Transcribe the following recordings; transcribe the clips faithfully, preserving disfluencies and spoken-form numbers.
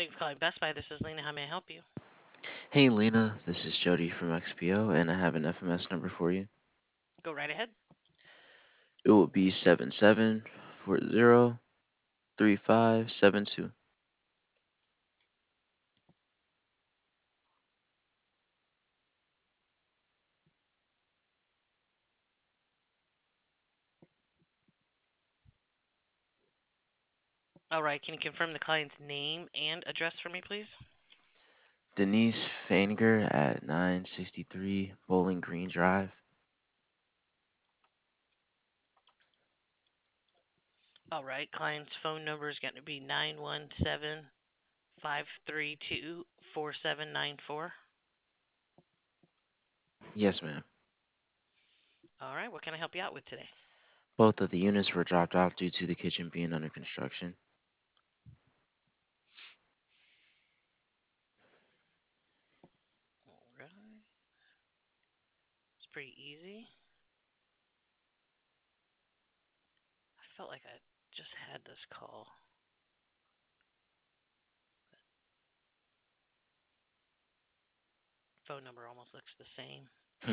Thanks for calling Best Buy. This is Lena. How may I help you? Hey Lena, this is Jody from X P O, and I have an F M S number for you. Go right ahead. It will be seven seven four zero three five seven two. All right. Can you confirm the client's name and address for me, please? Denise Fanger at nine sixty-three Bowling Green Drive. All right. Client's phone number is going to be nine one seven five three two four seven nine four. Yes, ma'am. All right. What can I help you out with today? Both of the units were dropped off due to the kitchen being under construction. All right. It's pretty easy. I felt like I just had this call. Phone number almost looks the same. Hmm.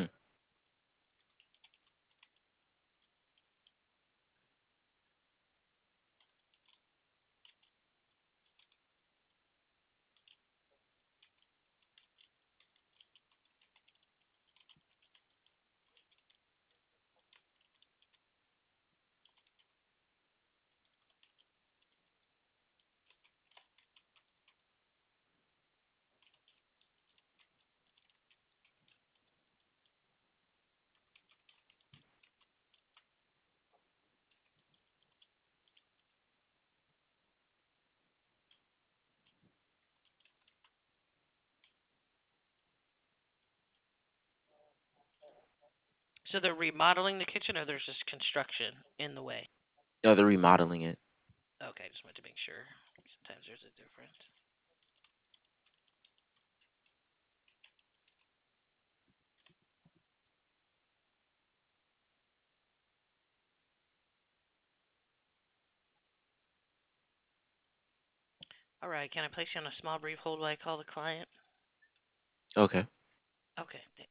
So they're remodeling the kitchen, or there's just construction in the way? No, they're remodeling it. Okay. Just wanted to make sure. Sometimes there's a difference. All right. Can I place you on a small brief hold while I call the client? Okay. Okay. Thanks.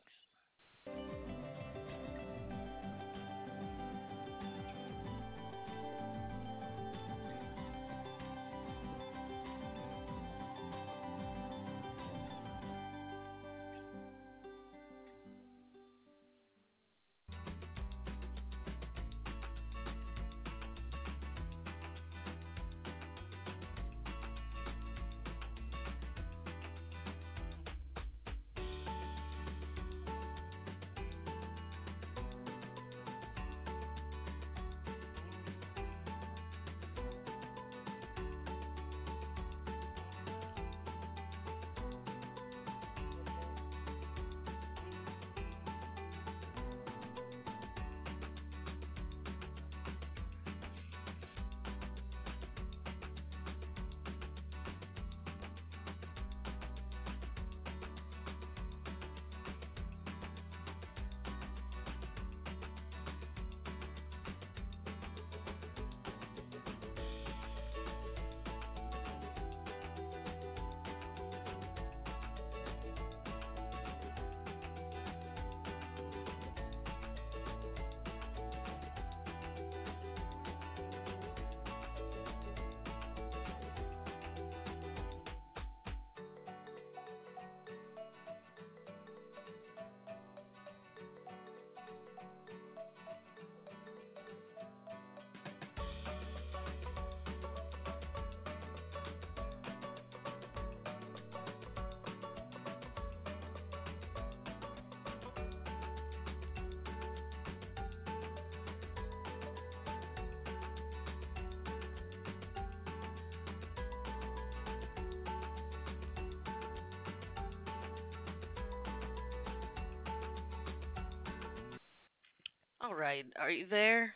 All right. Are you there?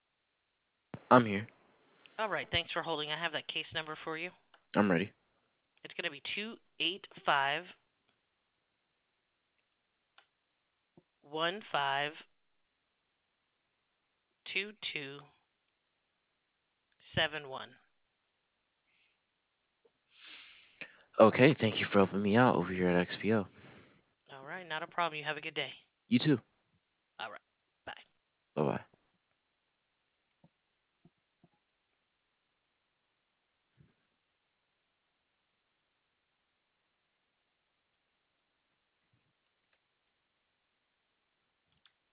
I'm here. All right. Thanks for holding. I have that case number for you. I'm ready. It's going to be two eight five one five two two seven one. Okay, thank you for helping me out over here at X P O. All right, not a problem. You have a good day. You too. All right. Bye. Bye bye.